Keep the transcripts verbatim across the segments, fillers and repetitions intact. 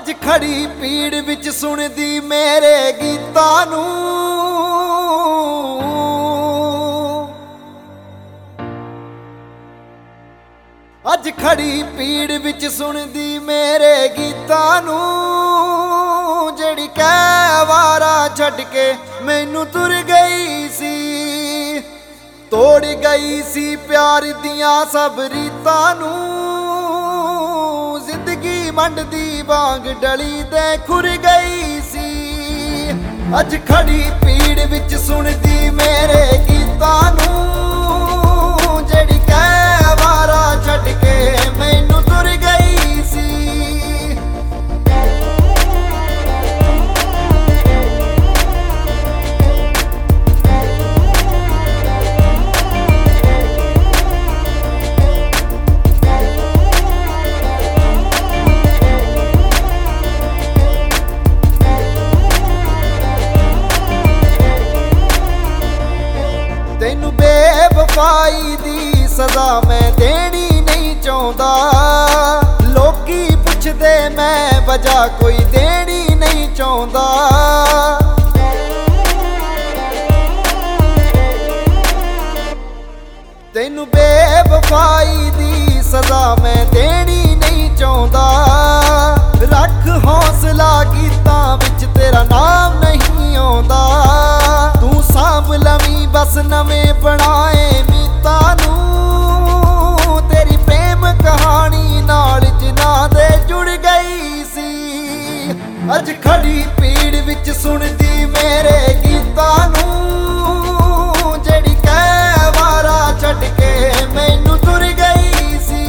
ਅੱਜ ਖੜੀ ਪੀੜ ਵਿੱਚ ਸੁਣਦੀ ਮੇਰੇ ਗੀਤਾਂ ਨੂੰ। ਅੱਜ ਖੜੀ ਪੀੜ ਵਿੱਚ ਸੁਣਦੀ ਮੇਰੇ ਗੀਤਾਂ ਨੂੰ। ਜਿਹੜੀ ਕਹਿ ਵਾਰਾ ਛੱਡ ਕੇ ਮੈਨੂੰ ਤੁਰ ਗਈ ਸੀ, ਤੋੜ ਗਈ ਸੀ ਪਿਆਰ ਦੀਆਂ ਸਭ ਰੀਤਾਂ ਨੂੰ। ਜ਼ਿੰਦਗੀ ਮੰਡਦੀ ਵਾਂਗ ਡਲੀ ਤੇ ਖੁਰ ਗਈ ਸੀ। ਅੱਜ ਖੜੀ ਪੀੜ ਵਿੱਚ ਸੁਣਦੀ ਮੇਰੇ ਗੀਤਾਂ ਨੂੰ। ਜਿਹੜੀ ਕਹਿ ਵਾਰਾ ਛੱਡ ਕੇ ਮੈਨੂੰ ਤੁਰ ਗਈ ਸੀ। ਤੈਨੂੰ ਬੇਵਫਾਈ ਦੀ ਸਜ਼ਾ ਮੈਂ ਦੇਣੀ ਨਹੀਂ ਚਾਹੁੰਦਾ। ਲੋਕੀ ਪੁੱਛਦੇ ਮੈਂ ਵਜ੍ਹਾ ਕੋਈ ਦੇਣੀ ਨਹੀਂ ਚਾਹੁੰਦਾ। ਤੈਨੂੰ ਬੇਵਫਾਈ ਦੀ ਸਜ਼ਾ ਮੈਂ ਦੇਣੀ ਨਹੀਂ ਚਾਹੁੰਦਾ। ਰੱਖ ਹੌਸਲਾ ਗੀਤਾਂ ਵਿੱਚ ਤੇਰਾ ਨਾਮ ਨਹੀਂ ਆਉਂਦਾ। ਤੂੰ ਸਾਂਭ ਲਵੀਂ ਬਸ ਨਵੇਂ ਬਣਾਏ ਮੀਤਾਂ ਨੂੰ। ਤੇਰੀ ਪ੍ਰੇਮ ਕਹਾਣੀ ਨਾਲ ਜਿਨ੍ਹਾਂ ਦੇ ਜੁੜ ਗਈ ਸੀ। ਅੱਜ ਖੜੀ ਪੀੜ ਵਿੱਚ ਸੁਣਦੀ ਮੇਰੇ ਗੀਤਾਂ ਨੂੰ। ਜਿਹੜੀ ਕਹਿ ਵਾਰਾ ਛੱਡ ਕੇ ਮੈਨੂੰ ਤੁਰ ਗਈ ਸੀ।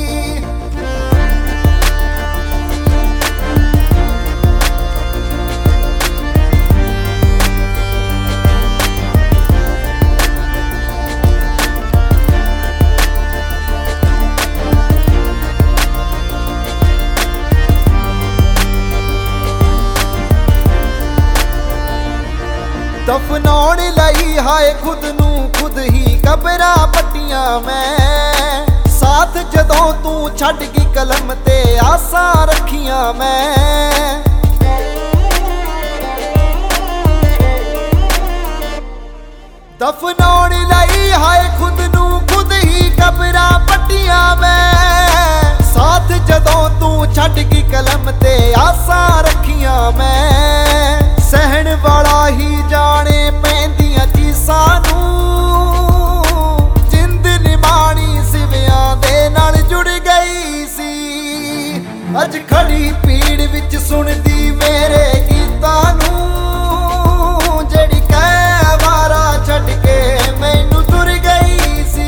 ਦਫਨਾਉਣ ਲਈ ਹਾਏ ਖੁਦ ਨੂੰ ਖੁਦ ਹੀ ਕਬਰਾਂ ਪੱਟੀਆਂ ਮੈਂ। ਸਾਥ ਜਦੋਂ ਤੂੰ ਛੱਡ ਗਈ ਕਲਮ ਤੇ ਆਸਾਂ ਰੱਖੀਆਂ ਮੈਂ। ਦਫਨਾਉਣ ਲਈ ਹਾਏ ਖੁਦ ਨੂੰ ਖੁਦ ਹੀ ਕਬਰਾਂ ਪੱਟੀਆਂ ਮੈਂ। ਸਾਥ ਜਦੋਂ ਤੂੰ ਛੱਡ ਗਈ ਕਲਮ ਤੇ ਆਸਾਂ ਰੱਖੀਆਂ ਮੈਂ। ਸਹਿਣ ਵਾਲਾ ਹੀ ਜਾਣੇ ਪੈਂਦੀਆਂ ਚੀਸਾਂ ਨੂੰ। ਜਿੰਦ ਨਿਮਾਣੀ ਸਿਵਿਆਂ ਦੇ ਨਾਲ ਜੁੜ ਗਈ ਸੀ। ਅੱਜ ਖੜੀ ਪੀੜ ਵਿੱਚ ਸੁਣਦੀ ਮੇਰੇ ਗੀਤਾਂ ਨੂੰ। ਜਿਹੜੀ ਕਹਿ ਵਾਰਾ ਛੱਡ ਕੇ ਮੈਨੂੰ ਤੁਰ ਗਈ ਸੀ।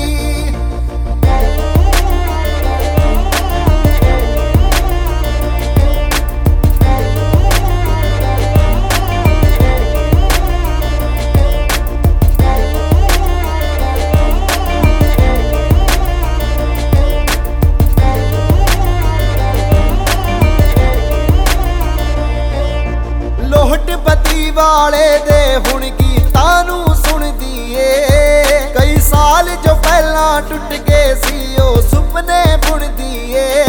ਲੋਹਟਪਤੀ ਵਾਲੇ ਦੇ ਹੁਣ ਗੀਤਾਂ ਨੂੰ ਸੁਣਦੀ ਏ। ਕਈ ਸਾਲ ਜੋ ਪਹਿਲਾਂ ਟੁੱਟ ਗਏ ਸੀ ਉਹ ਸੁਪਨੇ ਬੁਣਦੀ ਏ।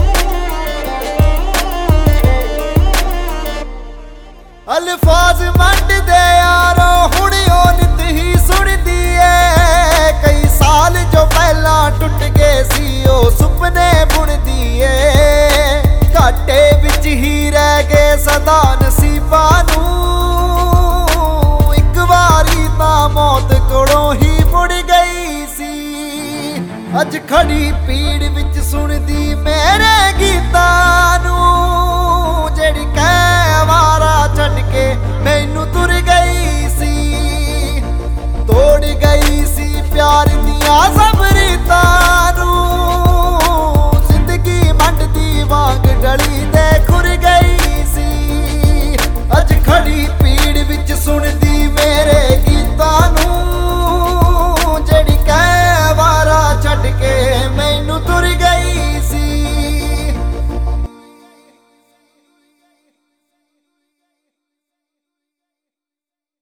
ਅਲਫਾਜ਼